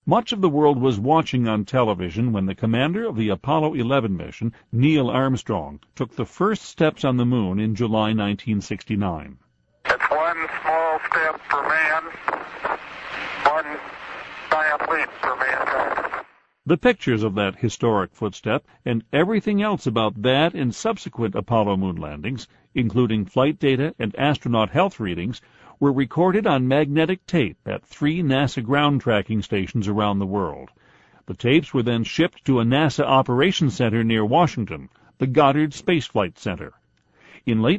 Much of the world was watching on television when the commander of the Apollo 11 mission, Neil Armstrong, took the first steps on the moon in July 1969. It's one small step for man, one giant leap for mankind. The pictures of that historic footstep and everything else about that and subsequent Apollo moon landings, including flight data and astronaut health readings, were recorded on magnetic tape at 3 NASA ground tracking stations around the world. The tapes were then shipped to a NASA operations center near Washington, the Goddard Space Flight Center. In late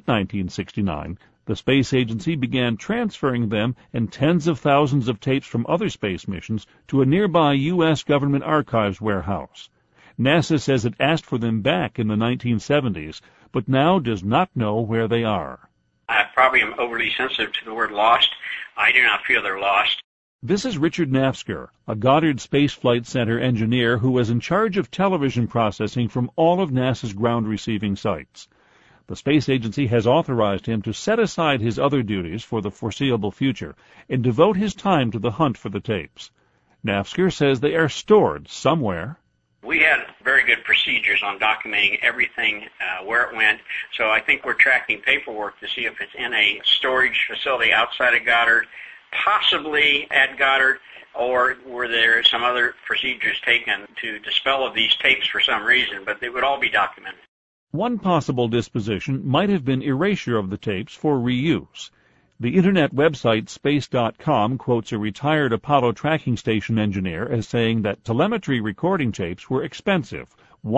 1969, the space agency began transferring them and tens of thousands of tapes from other space missions to a nearby U.S. government archives warehouse. NASA says it asked for them back in the 1970s, but now does not know where they are. I probably am overly sensitive to the word lost. I do not feel they're lost. This is Richard Nafzger, a Goddard Space Flight Center engineer who was in charge of television processing from all of NASA's ground-receiving sites. The space agency has authorized him to set aside his other duties for the foreseeable future and devote his time to the hunt for the tapes. Nafzger says they are stored somewhere. We had very good procedures on documenting everything, where it went, so I think we're tracking paperwork to see if it's in a storage facility outside of Goddard, possibly at Goddard, or were there some other procedures taken to dispel of these tapes for some reason, but they would all be documented. One possible disposition might have been erasure of the tapes for reuse. The Internet website Space.com quotes a retired Apollo tracking station engineer as saying that telemetry recording tapes were expensive,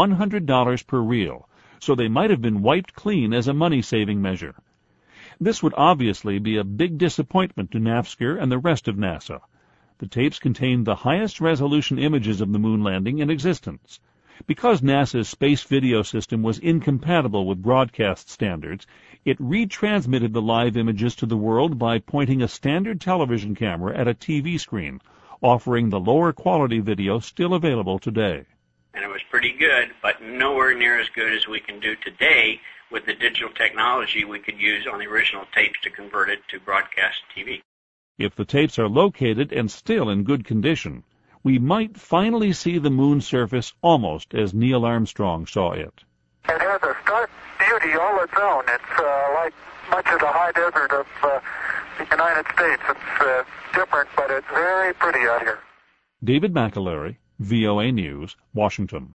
$100 per reel, so they might have been wiped clean as a money-saving measure. This would obviously be a big disappointment to Nafzger and the rest of NASA. The tapes contained the highest resolution images of the moon landing in existence. Because NASA's space video system was incompatible with broadcast standards, it retransmitted the live images to the world by pointing a standard television camera at a TV screen, offering the lower quality video still available today. And it was pretty good, but nowhere near as good as we can do today with the digital technology we could use on the original tapes to convert it to broadcast TV. If the tapes are located and still in good condition, we might finally see the moon's surface almost as Neil Armstrong saw it. It has a stark beauty all its own. It's like much of the high desert of the United States. It's different, but it's very pretty out here. David McAlery, VOA News, Washington.